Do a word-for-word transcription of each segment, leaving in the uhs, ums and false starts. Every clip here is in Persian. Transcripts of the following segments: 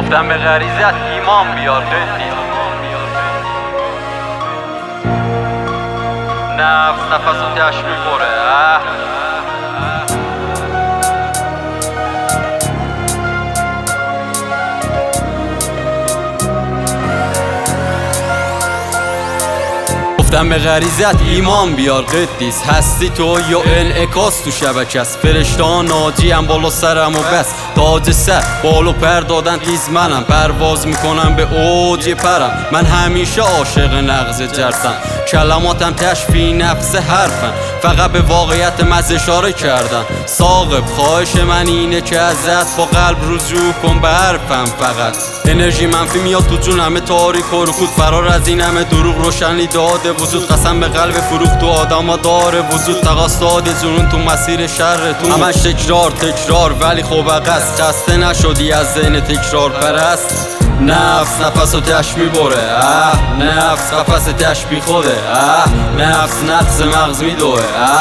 گفتم به غریزت ایمان بیار قدی. نفس نفس و تش میبره. گفتم به غریزت ایمان بیار قدیس. هستی تو یا انعکاس تو شبکه است. فرشته‌ها ناجی هم بالا سرم و بس. تاج سر بالو پر دادن تیز منم. پرواز میکنم به اوج پرم. من همیشه عاشق نغز جرسم. کلماتم تشفی نفس حرفم. فقط به واقعیت مز اشاره کردن. ثاقب خواهش من اینه که ازت با قلب رجوع کن به حرفم. فقط انرژی منفی میاد تو جون، همه تاریک و رکود. فرار از این همه دروغ روشنی داده وجود. قسم به قلب فروخت تو آدم داره وجود. تقاس داده جنون تو مسیر شرتون. همش تکرار تکرار ولی خوب عقص. خسته نشدی از ذهن تکرار پرست. نفس نفس و تش میبره. نفس قفس تش بی خوده. نفس نقص مغز میدوه.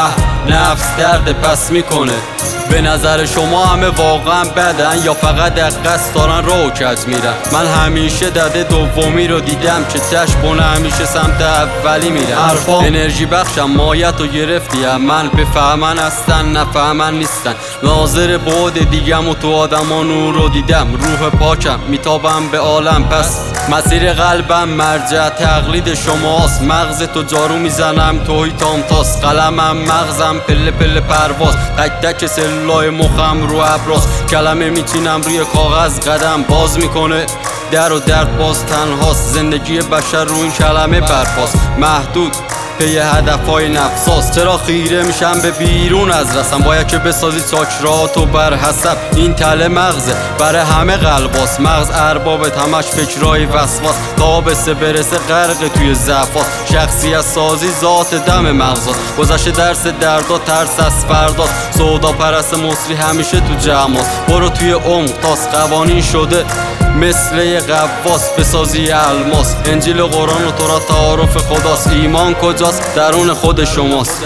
نفس درد پس میکنه. به نظر شما همه واقعا بدن یا فقط دقیقست دارن رو کج میرن؟ من همیشه دده دومی رو دیدم که چشمونه همیشه سمت اولی میرن. حرفا انرژی بخشم مایت رو گرفتی هم من. بفهمن هستن نفهمن نیستن. ناظر بعد دیگم و تو آدم ها نور رو دیدم. روح پاکم میتابم به عالم. پس مسیر قلبم مرجع تقلید شماست. مغز تو جارو میزنم توی تامتاس. قلمم مغزم پله پله پرواز. تک تک سلولای مخم رو ابراز. کلمه میچینم روی کاغذ قدم باز میکنه. در و درد باز تنهاست. زندگی بشر رو این کلمه برپاست. محدود پی هدفهای نفساست. چرا خیره میشم به بیرون از رسم؟ باید که بسازی چاکراتو بر حسب. این تله مغزه برای همه قلباست. مغز اربابت همش فکرای وسواس. تا بسه برسه غرق توی ضعفات. شخصیت سازی ذات دم مغزات. گذشته درس دردا ترس از فرداست. سودا پرست مصری همیشه تو جمعاست. برو توی عمق تاس قوانین شده مثل یه قواس. بسازی الماس. انجیل و قرآن و تو را تعارف خداست. ایمان کجاست؟ درون خود شماست.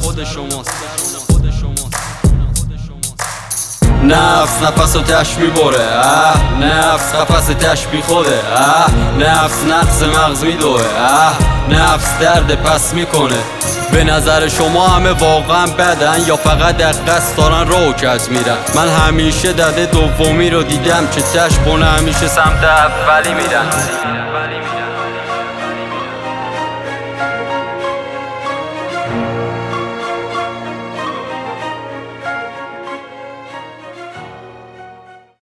نفس نفس و تش میبره. نفس قفس تش بی خوده. نفس نقص مغز میدوه. نفس درد پس میکنه. به نظر شما همه واقعا بدن یا فقط دقیقست دارن رو کج میرن؟ من همیشه دده دومی رو دیدم که چشمونه همیشه سمت اولی میرن.